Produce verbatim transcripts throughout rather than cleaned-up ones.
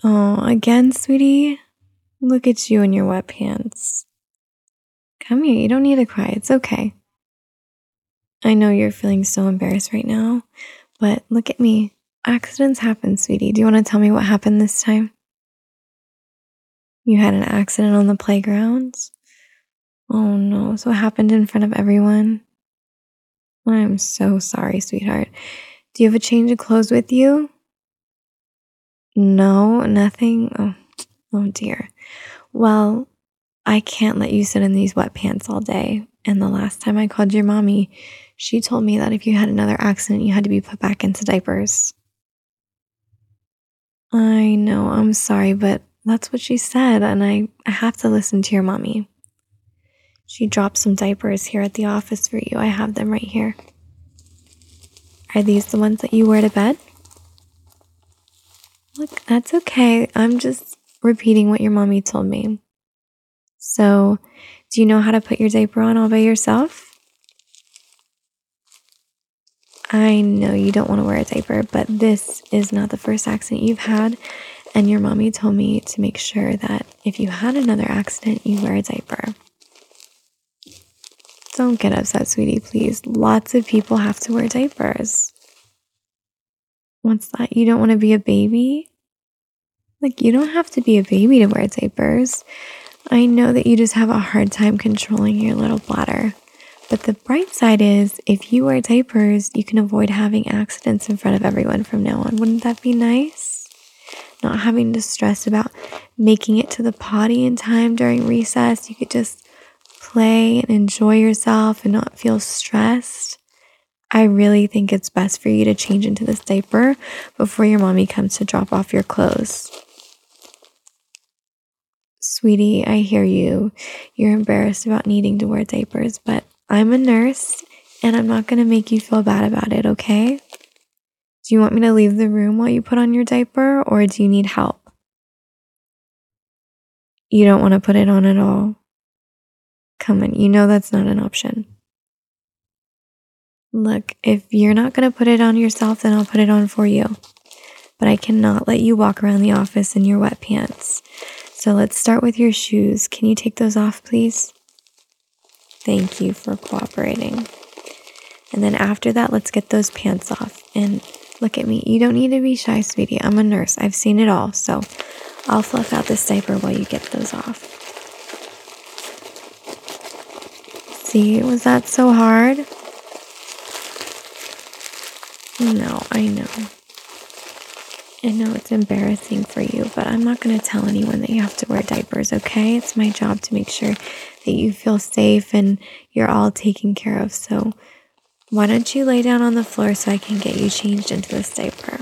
Oh, again, sweetie? Look at you in your wet pants. Come here, you don't need to cry. It's okay. I know you're feeling so embarrassed right now, but look at me. Accidents happen, sweetie. Do you want to tell me what happened this time? You had an accident on the playground? Oh no, so it happened in front of everyone? I'm so sorry, sweetheart. Do you have a change of clothes with you? No, nothing? Oh, oh dear. Well, I can't let you sit in these wet pants all day. And the last time I called your mommy, she told me that if you had another accident, you had to be put back into diapers. I know, I'm sorry, but that's what she said, and I, I have to listen to your mommy. She dropped some diapers here at the office for you. I have them right here. Are these the ones that you wear to bed? Look, that's okay. I'm just repeating what your mommy told me. So, do you know how to put your diaper on all by yourself? I know you don't want to wear a diaper, but this is not the first accident you've had. And your mommy told me to make sure that if you had another accident, you wear a diaper. Don't get upset, sweetie, please. Lots of people have to wear diapers. What's that? You don't want to be a baby? Like, you don't have to be a baby to wear diapers. I know that you just have a hard time controlling your little bladder. But the bright side is, if you wear diapers, you can avoid having accidents in front of everyone from now on. Wouldn't that be nice? Not having to stress about making it to the potty in time during recess. You could just play and enjoy yourself and not feel stressed. I really think it's best for you to change into this diaper before your mommy comes to drop off your clothes. Sweetie, I hear you. You're embarrassed about needing to wear diapers, but I'm a nurse and I'm not going to make you feel bad about it, okay? Do you want me to leave the room while you put on your diaper, or do you need help? You don't want to put it on at all? Come on, you know that's not an option. Look, if you're not going to put it on yourself, then I'll put it on for you. But I cannot let you walk around the office in your wet pants. So let's start with your shoes. Can you take those off, please? Thank you for cooperating. And then after that, let's get those pants off. And look at me. You don't need to be shy, sweetie. I'm a nurse. I've seen it all. So I'll fluff out this diaper while you get those off. See, was that so hard? No, I know. I know it's embarrassing for you, but I'm not going to tell anyone that you have to wear diapers, okay? It's my job to make sure that you feel safe and you're all taken care of. So why don't you lay down on the floor so I can get you changed into this diaper?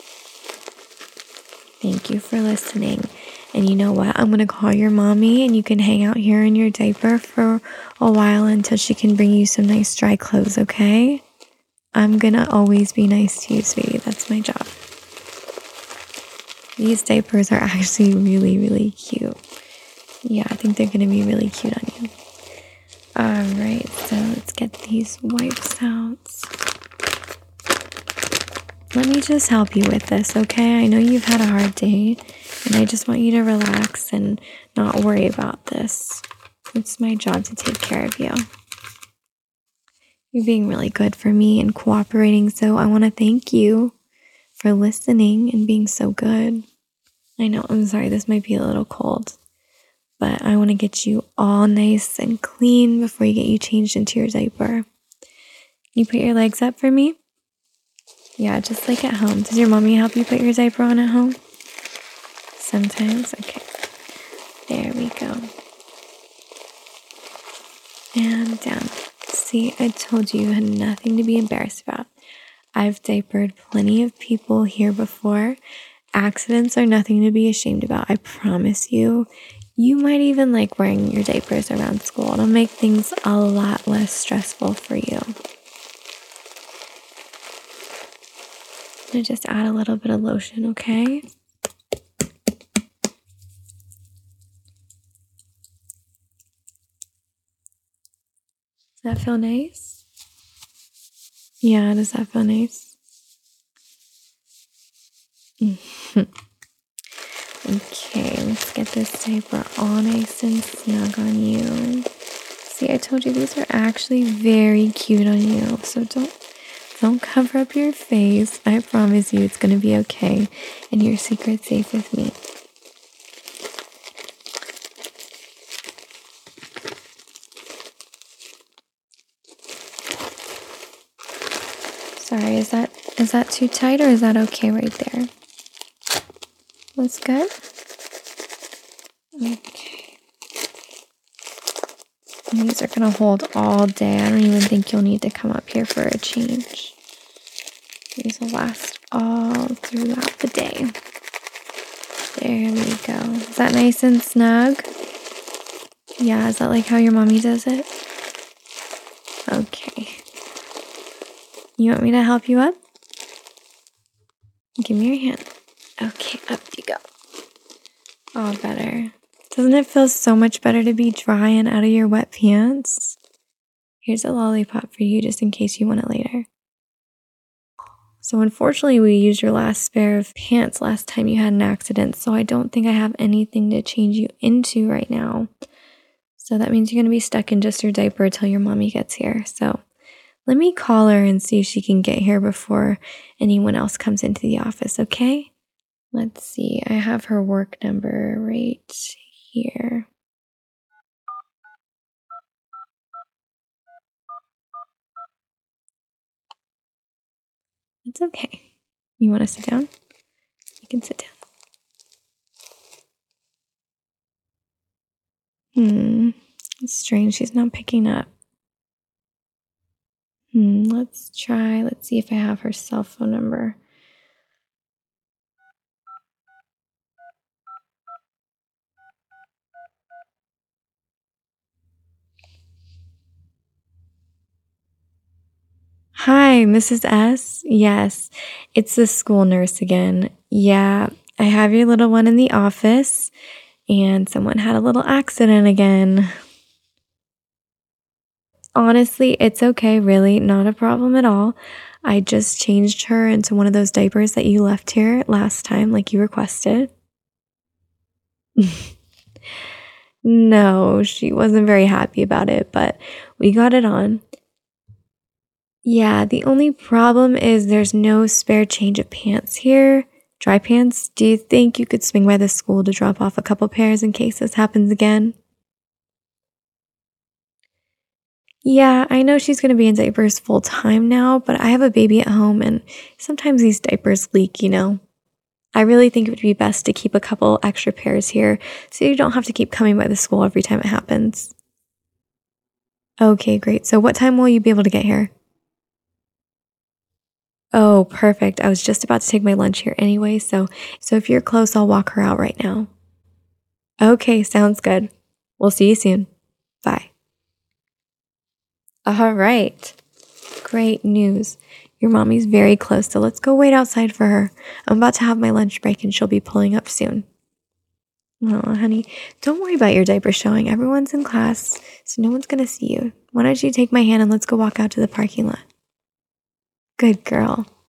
Thank you for listening. And you know what? I'm going to call your mommy and you can hang out here in your diaper for a while until she can bring you some nice dry clothes, okay? I'm going to always be nice to you, sweetie. That's my job. These diapers are actually really, really cute. Yeah, I think they're going to be really cute on you. All right, so let's get these wipes out. Let me just help you with this, okay? I know you've had a hard day, and I just want you to relax and not worry about this. It's my job to take care of you. You're being really good for me and cooperating, so I want to thank you for listening and being so good. I know, I'm sorry, this might be a little cold, but I want to get you all nice and clean before you get you changed into your diaper. Can you put your legs up for me? Yeah, just like at home. Does your mommy help you put your diaper on at home? Sometimes? Okay. There we go. And down. See, I told you you had nothing to be embarrassed about. I've diapered plenty of people here before. Accidents are nothing to be ashamed about, I promise you. You might even like wearing your diapers around school. It'll make things a lot less stressful for you. I'm going to just add a little bit of lotion, okay? Does that feel nice? Yeah, does that feel nice? Okay, let's get this diaper all nice and snug on you. See, I told you these are actually very cute on you, so don't don't cover up your face. I promise you it's gonna be okay, and your secret's safe with me. Sorry, is that is that too tight or is that okay right there? That's good? Okay. And these are gonna hold all day. I don't even think you'll need to come up here for a change. These will last all throughout the day. There we go. Is that nice and snug? Yeah, is that like how your mommy does it? Okay. You want me to help you up? Give me your hand. Okay, up you go. Oh, better. Doesn't it feel so much better to be dry and out of your wet pants? Here's a lollipop for you just in case you want it later. So unfortunately, we used your last spare of pants last time you had an accident, so I don't think I have anything to change you into right now. So that means you're going to be stuck in just your diaper till your mommy gets here. So let me call her and see if she can get here before anyone else comes into the office, okay? Let's see, I have her work number right here. It's okay. You want to sit down? You can sit down. Hmm, it's strange she's not picking up. Hmm, let's try, let's see if I have her cell phone number. Hi, Missus S. Yes, it's the school nurse again. Yeah, I have your little one in the office, and someone had a little accident again. Honestly, it's okay, really, not a problem at all. I just changed her into one of those diapers that you left here last time, like you requested. No, she wasn't very happy about it, but we got it on. Yeah, the only problem is there's no spare change of pants here. Dry pants. Do you think you could swing by the school to drop off a couple pairs in case this happens again? Yeah, I know she's going to be in diapers full time now, but I have a baby at home and sometimes these diapers leak, you know. I really think it would be best to keep a couple extra pairs here so you don't have to keep coming by the school every time it happens. Okay, great. So what time will you be able to get here? Oh, perfect. I was just about to take my lunch here anyway, so so if you're close, I'll walk her out right now. Okay, sounds good. We'll see you soon. Bye. All right. Great news. Your mommy's very close, so let's go wait outside for her. I'm about to have my lunch break and she'll be pulling up soon. Oh, honey, don't worry about your diaper showing. Everyone's in class, so no one's gonna see you. Why don't you take my hand and let's go walk out to the parking lot? Good girl.